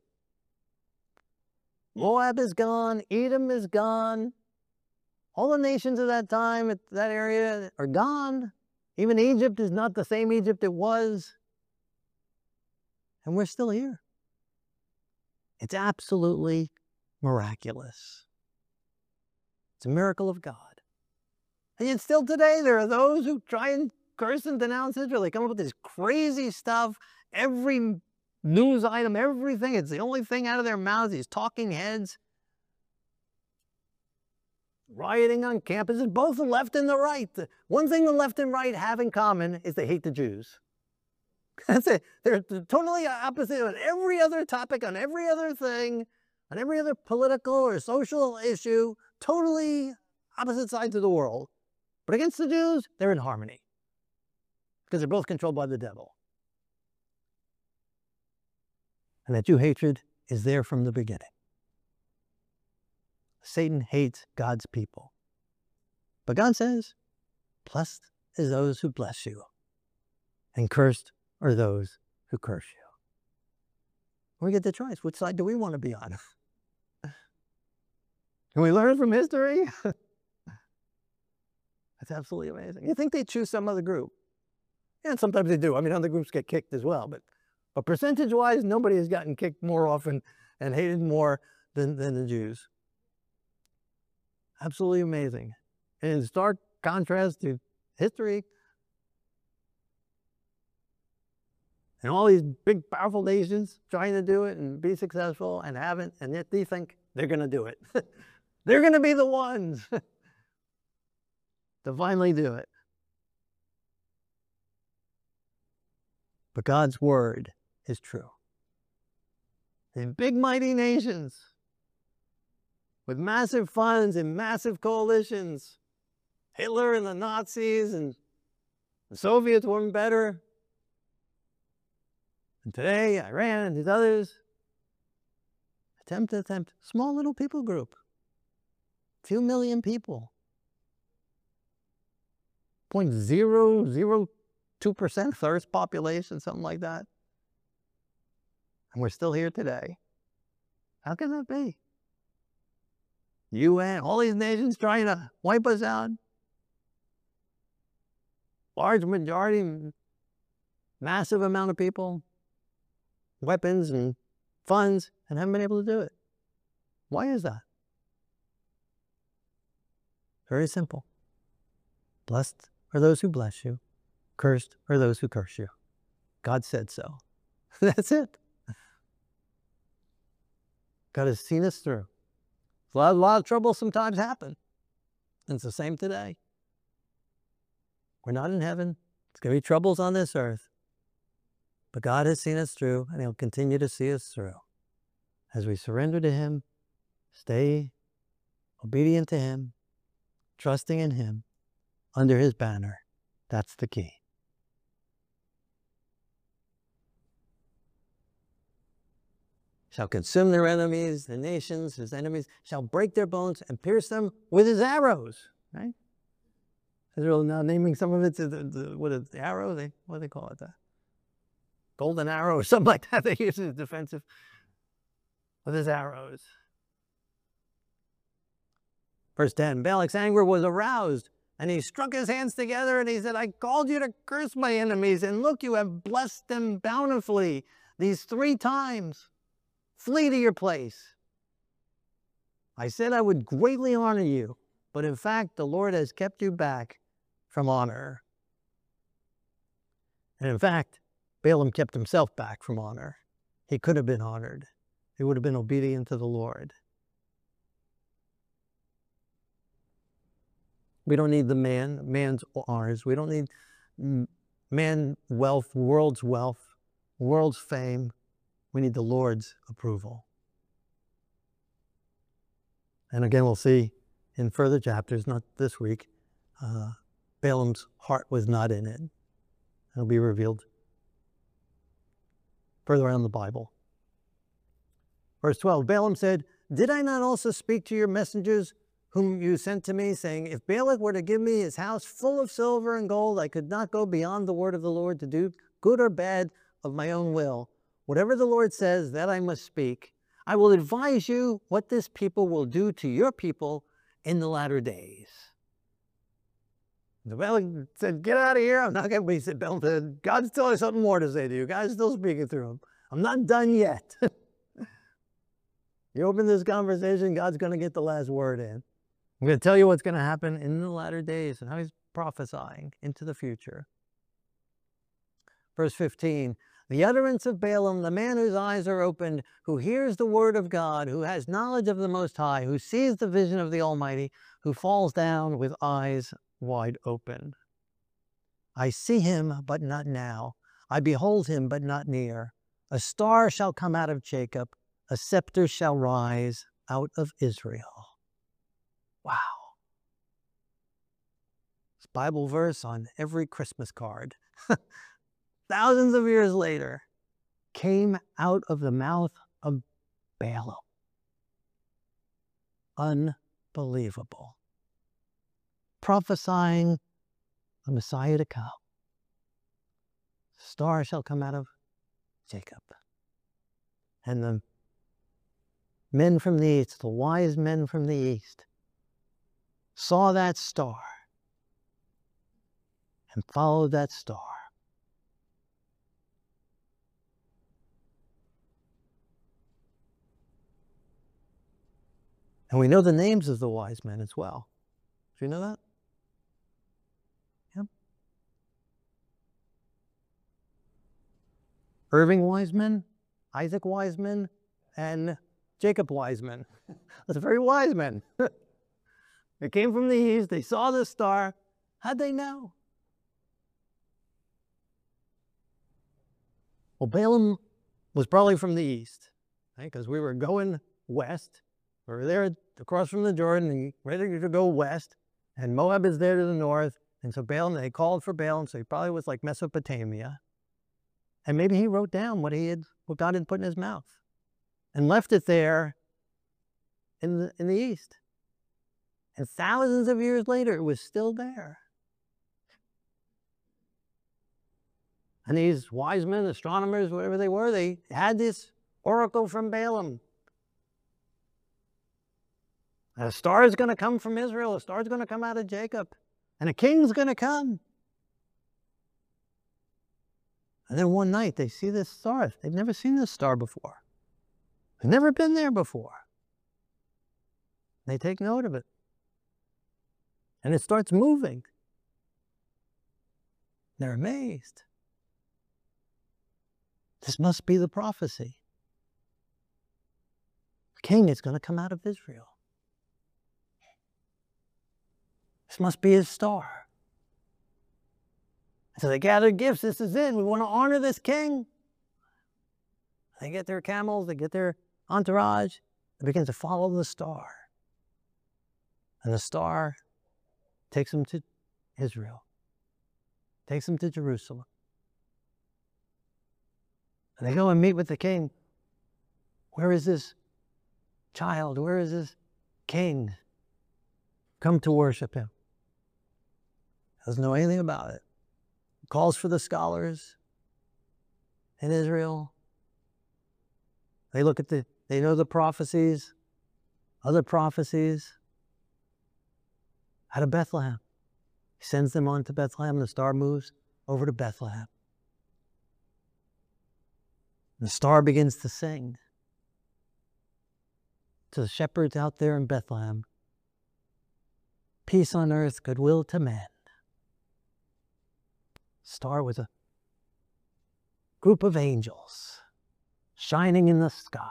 Speaker 1: Moab is gone, Edom is gone, all the nations of that time, at that area, are gone. Even Egypt is not the same Egypt it was. And we're still here. It's absolutely miraculous. It's a miracle of God. And yet still today, there are those who try and curse and denounce Israel. They come up with this crazy stuff. Every news item, everything, it's the only thing out of their mouths, these talking heads. Rioting on campuses, both the left and the right. The one thing the left and right have in common is they hate the Jews. That's it. They're totally opposite on every other topic, on every other thing, on every other political or social issue, totally opposite sides of the world. But against the Jews, they're in harmony because they're both controlled by the devil. And that Jew hatred is there from the beginning. Satan hates God's people. But God says, blessed is those who bless you, and cursed are those who curse you. We get the choice. Which side do we want to be on? Can we learn from history? That's absolutely amazing. You think they choose some other group? Yeah, and sometimes they do. I mean, other groups get kicked as well. But, but percentage-wise, nobody has gotten kicked more often and hated more than, than the Jews. Absolutely amazing. And in stark contrast to history, and all these big, powerful nations trying to do it and be successful and haven't, and yet they think they're going to do it. They're going to be the ones to finally do it. But God's word is true. In big, mighty nations, with massive funds and massive coalitions, Hitler and the Nazis and the Soviets weren't better. And today, Iran and these others attempt to attempt small little people group, few million people, zero point zero zero two percent of the Earth's population, something like that. And we're still here today. How can that be? U N, all these nations trying to wipe us out. Large majority, massive amount of people, weapons and funds, and haven't been able to do it. Why is that? Very simple. Blessed are those who bless you. Cursed are those who curse you. God said so. That's it. God has seen us through. A lot, a lot of trouble sometimes happen. And it's the same today. We're not in heaven. There's going to be troubles on this earth. But God has seen us through, and He'll continue to see us through. As we surrender to Him, stay obedient to Him, trusting in Him, under His banner. That's the key. Shall consume their enemies, the nations, His enemies, shall break their bones and pierce them with His arrows. Right? Israel now naming some of it to the, the what is the arrow? They what do they call it? The golden arrow or something like that. They use it as defensive with His arrows. Verse ten, Balak's anger was aroused, and he struck his hands together, and he said, I called you to curse my enemies, and look, you have blessed them bountifully these three times. Flee to your place. I said I would greatly honor you, but in fact, the Lord has kept you back from honor. And in fact, Balaam kept himself back from honor. He could have been honored. He would have been obedient to the Lord. We don't need the man, man's honors. We don't need man wealth, world's wealth, world's fame. We need the Lord's approval. And again, we'll see in further chapters, not this week, uh, Balaam's heart was not in it. It'll be revealed further on in the Bible. Verse twelve, Balaam said, did I not also speak to your messengers whom you sent to me, saying, if Balak were to give me his house full of silver and gold, I could not go beyond the word of the Lord to do good or bad of my own will. Whatever the Lord says, that I must speak. I will advise you what this people will do to your people in the latter days. The Balak said, get out of here. I'm not going to be said, God's telling me something more to say to you. God's still speaking through him. I'm not done yet. You open this conversation, God's going to get the last word in. I'm going to tell you what's going to happen in the latter days and how he's prophesying into the future. Verse fifteen, the utterance of Balaam, the man whose eyes are opened, who hears the word of God, who has knowledge of the Most High, who sees the vision of the Almighty, who falls down with eyes wide open. I see him, but not now. I behold him, but not near. A star shall come out of Jacob. A scepter shall rise out of Israel. Wow. This Bible verse on every Christmas card, thousands of years later, came out of the mouth of Balaam. Unbelievable. Prophesying a Messiah to come. A star shall come out of Jacob. And the men from the east, the wise men from the east, saw that star and followed that star. And we know the names of the wise men as well. Do you know that? Yep. Irving Wiseman, Isaac Wiseman, and Jacob Wiseman. That's very wise men. They came from the east. They saw the star. How'd they know? Well, Balaam was probably from the east, right? Because we were going west. We were there across from the Jordan and ready to go west. And Moab is there to the north. And so Balaam, they called for Balaam. So he probably was like Mesopotamia. And maybe he wrote down what he had, what God had put in his mouth and left it there in the, in the east. And thousands of years later, it was still there. And these wise men, astronomers, whatever they were, they had this oracle from Balaam. A star is going to come from Israel. A star is going to come out of Jacob. And a king's going to come. And then one night they see this star. They've never seen this star before. They've never been there before. They take note of it. And it starts moving. They're amazed. This must be the prophecy. The king is going to come out of Israel. This must be his star. So they gather gifts. This is it. We want to honor this king. They get their camels. They get their entourage. They begin to follow the star. And the star takes them to Israel. Takes them to Jerusalem. And they go and meet with the king. Where is this child? Where is this king? Come to worship him. Doesn't know anything about it. Calls for the scholars in Israel. They look at the, they know the prophecies, other prophecies out of Bethlehem. He sends them on to Bethlehem. The star moves over to Bethlehem. The star begins to sing to the shepherds out there in Bethlehem. Peace on earth, goodwill to men. Star was a group of angels shining in the sky.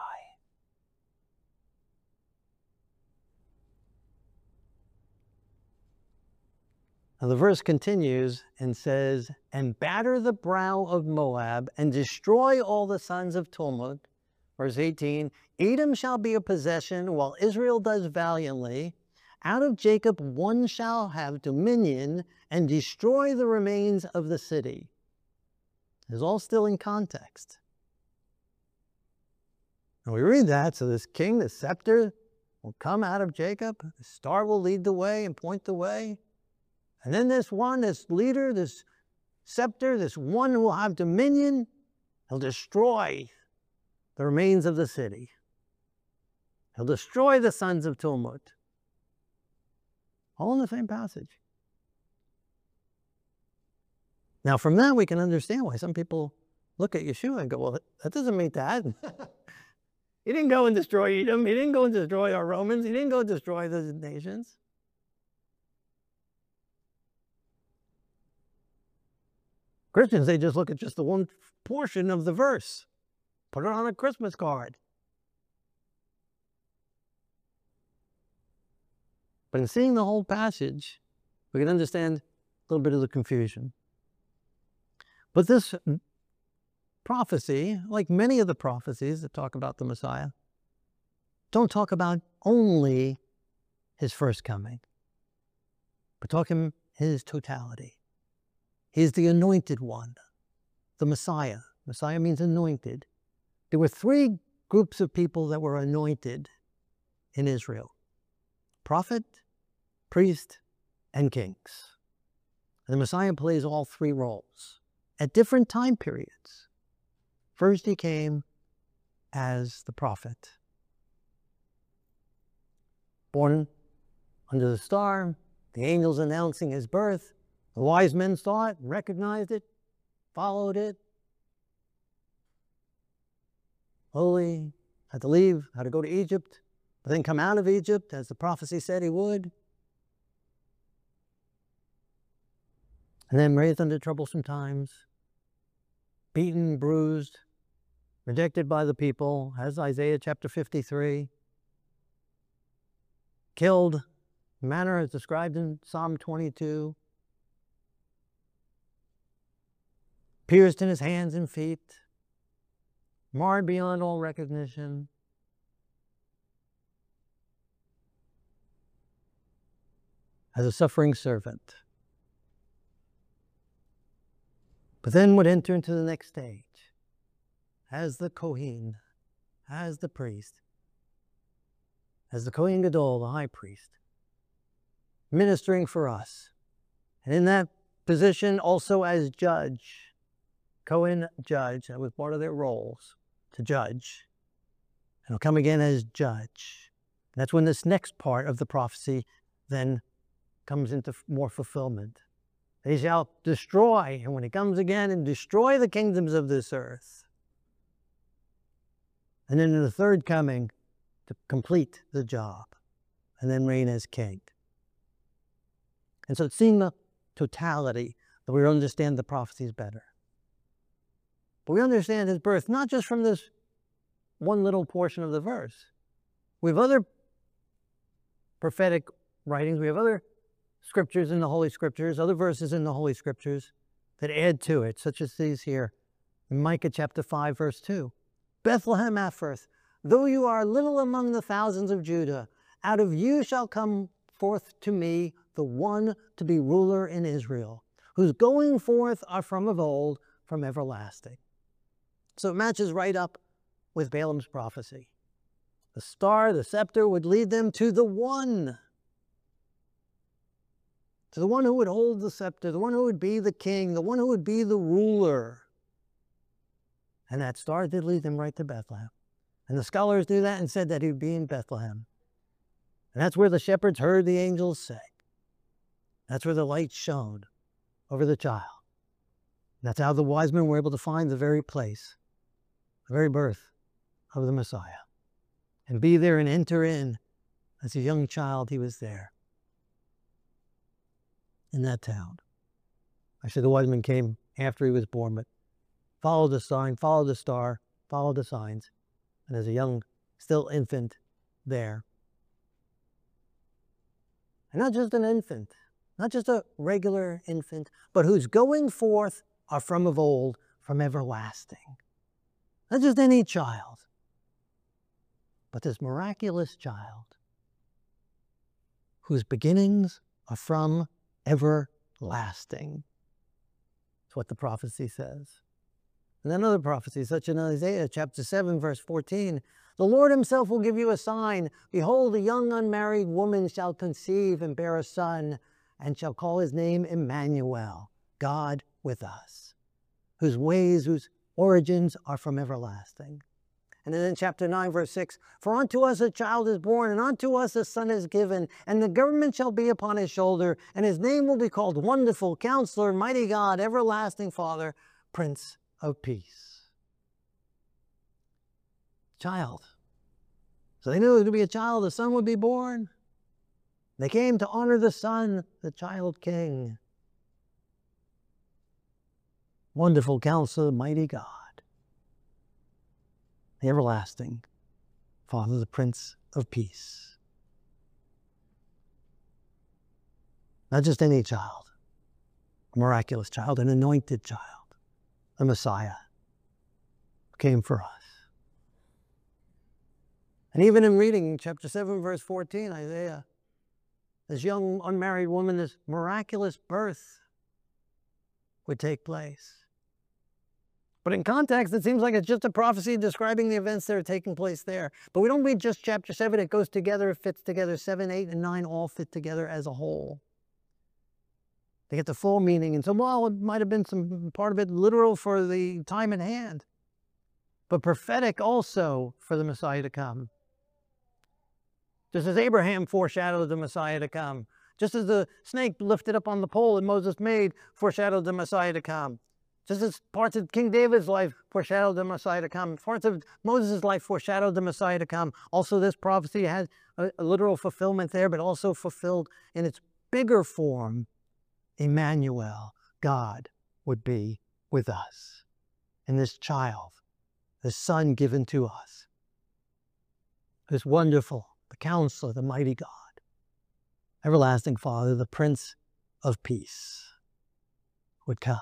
Speaker 1: Now the verse continues and says, and batter the brow of Moab and destroy all the sons of Tumah. Verse eighteen, Edom shall be a possession while Israel does valiantly. Out of Jacob one shall have dominion and destroy the remains of the city. It's all still in context. And we read that, so this king, the scepter, will come out of Jacob. The star will lead the way and point the way. And then this one, this leader, this scepter, this one who will have dominion, he'll destroy the remains of the city. He'll destroy the sons of Tumut. All in the same passage. Now, from that, we can understand why some people look at Yeshua and go, well, that doesn't mean that. He didn't go and destroy Edom. He didn't go and destroy our Romans. He didn't go and destroy the nations. Christians, they just look at just the one portion of the verse, put it on a Christmas card. But in seeing the whole passage, we can understand a little bit of the confusion. But this prophecy, like many of the prophecies that talk about the Messiah, don't talk about only his first coming, but talk in his totality. He is the anointed one, the Messiah. Messiah means anointed. There were three groups of people that were anointed in Israel: prophet, priest, and kings. And the Messiah plays all three roles at different time periods. First, he came as the prophet, born under the star, the angels announcing his birth. The wise men saw it, recognized it, followed it. Holy, had to leave, had to go to Egypt, but then come out of Egypt as the prophecy said he would. And then raised under troublesome times, beaten, bruised, rejected by the people, as Isaiah chapter fifty-three, killed, manner as described in Psalm twenty-two, pierced in his hands and feet, marred beyond all recognition. As a suffering servant. But then would enter into the next stage as the Kohen, as the priest, as the Kohen Gadol, the high priest, ministering for us. And in that position also as judge, Kohen judge, that was part of their roles, to judge. And he'll come again as judge. And that's when this next part of the prophecy then comes into more fulfillment. He shall destroy, and when he comes again, and destroy the kingdoms of this earth. And then in the third coming, to complete the job, and then reign as king. And so it's seeing the totality that we understand the prophecies better. But we understand his birth not just from this one little portion of the verse. We have other prophetic writings, we have other scriptures in the Holy Scriptures, other verses in the Holy Scriptures that add to it, such as these here in Micah chapter five, verse two. Bethlehem Ephrath, though you are little among the thousands of Judah, out of you shall come forth to me the one to be ruler in Israel, whose going forth are from of old, from everlasting. So it matches right up with Balaam's prophecy. The star, the scepter, would lead them to the one. To the one who would hold the scepter, the one who would be the king, the one who would be the ruler. And that star did lead them right to Bethlehem. And the scholars knew that and said that he would be in Bethlehem. And that's where the shepherds heard the angels sing. That's where the light shone over the child. And that's how the wise men were able to find the very place, the very birth of the Messiah. And be there and enter in. As a young child, he was there. In that town. Actually, the wise men came after he was born, but followed the sign, followed the star, followed the signs. And as a young, still infant, there. And not just an infant, not just a regular infant, but whose going forth are from of old, from everlasting. Not just any child, but this miraculous child whose beginnings are from everlasting. That's what the prophecy says. And then other prophecies, such in Isaiah chapter seven, verse fourteen, The Lord himself will give you a sign. Behold, a young unmarried woman shall conceive and bear a son, and shall call his name Emmanuel, God with us, whose ways, whose origins are from everlasting. And then in chapter nine, verse six, for unto us a child is born, and unto us a son is given, and the government shall be upon his shoulder, and his name will be called Wonderful, Counselor, Mighty God, Everlasting Father, Prince of Peace. Child. So they knew it was going to be a child, the son would be born. They came to honor the son, the child king. Wonderful Counselor, Mighty God, the Everlasting Father, the Prince of Peace. Not just any child, a miraculous child, an anointed child, a Messiah who came for us. And even in reading chapter seven, verse fourteen, Isaiah, this young unmarried woman, this miraculous birth would take place. But in context, it seems like it's just a prophecy describing the events that are taking place there. But we don't read just chapter seven. It goes together, it fits together. seven, eight, and nine all fit together as a whole. They get the full meaning. And so, well, it might have been some part of it literal for the time at hand, but prophetic also for the Messiah to come. Just as Abraham foreshadowed the Messiah to come. Just as the snake lifted up on the pole that Moses made foreshadowed the Messiah to come. Just as parts of King David's life foreshadowed the Messiah to come. Parts of Moses' life foreshadowed the Messiah to come. Also, this prophecy has a, a literal fulfillment there, but also fulfilled in its bigger form. Emmanuel, God, would be with us. And this child, this son given to us, this wonderful, the Counselor, the Mighty God, Everlasting Father, the Prince of Peace, would come.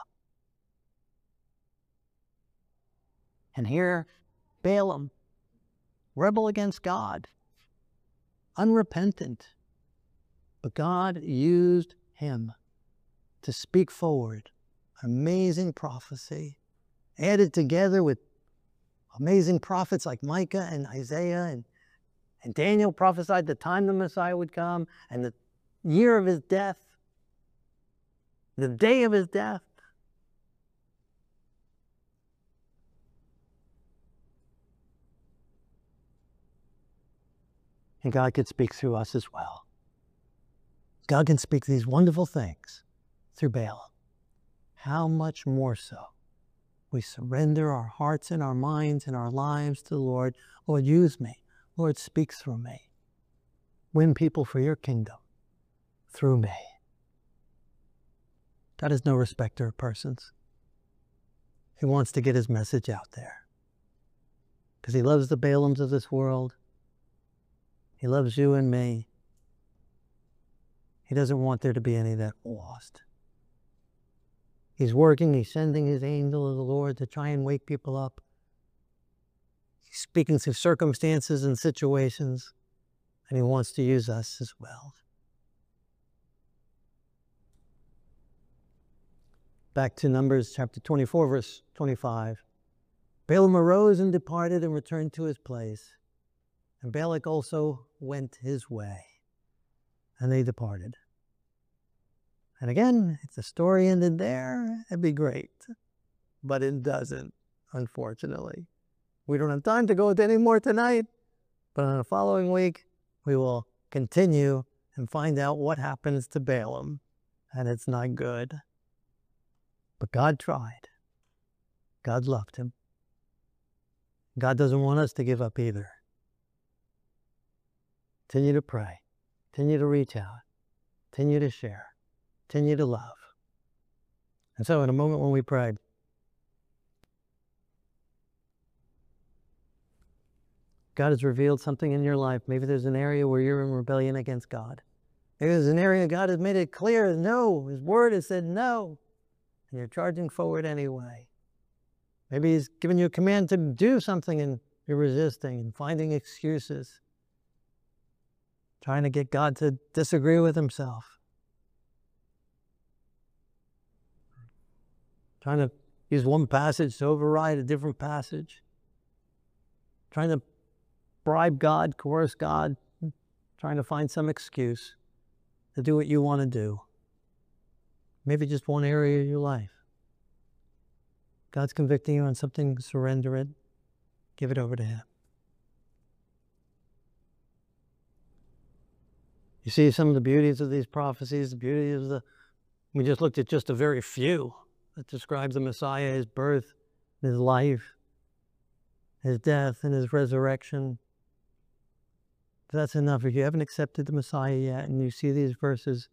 Speaker 1: And here, Balaam, rebel against God, unrepentant, but God used him to speak forward amazing prophecy, added together with amazing prophets like Micah and Isaiah, and, and Daniel prophesied the time the Messiah would come, and the year of his death, the day of his death. And God can speak through us as well. God can speak these wonderful things through Balaam. How much more so we surrender our hearts and our minds and our lives to the Lord. Lord, use me. Lord, speak through me. Win people for your kingdom through me. God is no respecter of persons. He wants to get his message out there because he loves the Balaams of this world. He loves you and me. He doesn't want there to be any that lost. He's working, he's sending his angel of the Lord to try and wake people up. He's speaking through circumstances and situations, and he wants to use us as well. Back to Numbers chapter twenty-four, verse twenty-five. Balaam arose and departed and returned to his place. And Balak also went his way, and they departed. And again, if the story ended there, it'd be great. But it doesn't, unfortunately. We don't have time to go into any more tonight, but on the following week, we will continue and find out what happens to Balaam, and it's not good. But God tried. God loved him. God doesn't want us to give up either. Continue to pray. Continue to reach out. Continue to share. Continue to love. And so in a moment when we pray, God has revealed something in your life. Maybe there's an area where you're in rebellion against God. Maybe there's an area God has made it clear, no. His word has said no. And you're charging forward anyway. Maybe he's given you a command to do something and you're resisting and finding excuses. Trying to get God to disagree with himself. Trying to use one passage to override a different passage. Trying to bribe God, coerce God, trying to find some excuse to do what you want to do. Maybe just one area of your life. God's convicting you on something, surrender it. Give it over to Him. You see some of the beauties of these prophecies, the beauty of the, we just looked at just a very few that describes the Messiah, His birth, His life, His death, and His resurrection. If that's enough, if you haven't accepted the Messiah yet and you see these verses,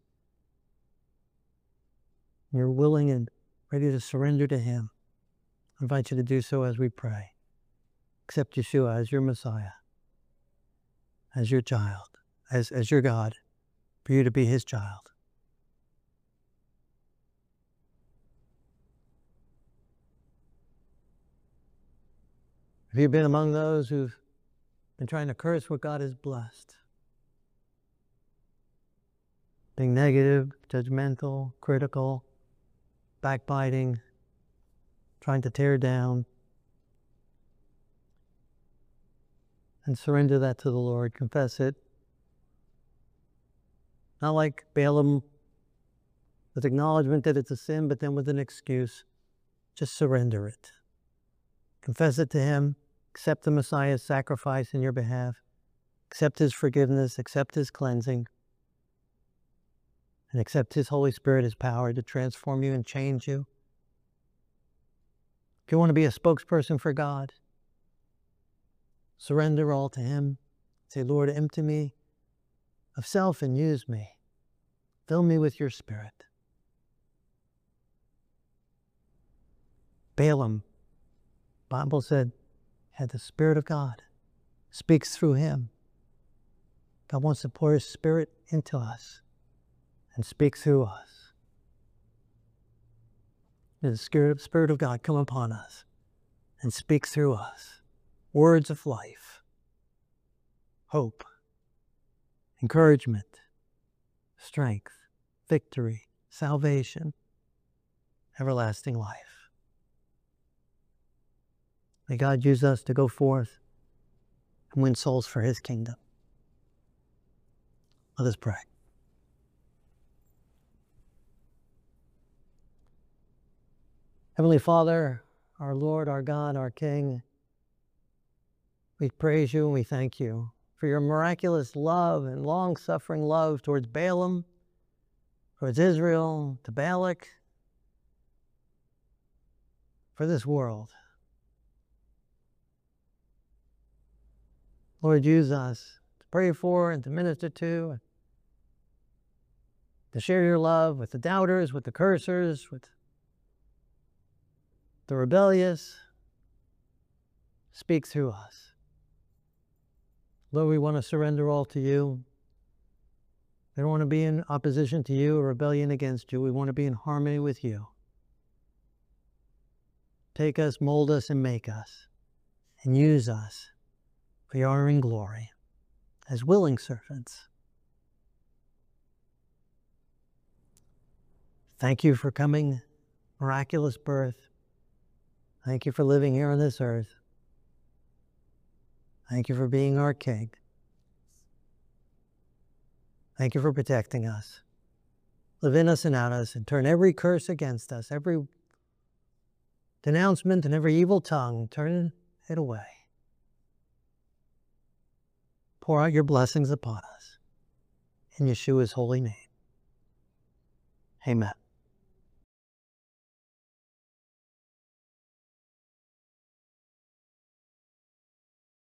Speaker 1: you're willing and ready to surrender to Him, I invite you to do so as we pray. Accept Yeshua as your Messiah, as your child, as, as your God, for you to be His child. Have you been among those who've been trying to curse what God has blessed? Being negative, judgmental, critical, backbiting, trying to tear down. And surrender that to the Lord. Confess it. Not like Balaam, with acknowledgement that it's a sin, but then with an excuse. Just surrender it. Confess it to Him. Accept the Messiah's sacrifice in your behalf. Accept His forgiveness. Accept His cleansing. And accept His Holy Spirit, His power to transform you and change you. If you want to be a spokesperson for God, surrender all to Him. Say, Lord, empty me of self and use me. Fill me with your Spirit. Balaam, the Bible said, had the Spirit of God. Speaks through him. God wants to pour His Spirit into us and speak through us. May the Spirit, Spirit of God come upon us and speak through us. Words of life, hope, encouragement, strength, victory, salvation, everlasting life. May God use us to go forth and win souls for His kingdom. Let us pray. Heavenly Father, our Lord, our God, our King, we praise you and we thank you for your miraculous love and long-suffering love towards Balaam, towards Israel, to Balak, for this world. Lord, use us to pray for and to minister to, to share your love with the doubters, with the cursers, with the rebellious. Speak through us. Lord, we want to surrender all to you. We don't want to be in opposition to you or rebellion against you. We want to be in harmony with you. Take us, mold us, and make us, and use us for your honor and glory as willing servants. Thank you for coming, miraculous birth. Thank you for living here on this earth. Thank you for being our King. Thank you for protecting us. Live in us and out us, and turn every curse against us, every denouncement and every evil tongue, turn it away. Pour out your blessings upon us. In Yeshua's holy name. Amen.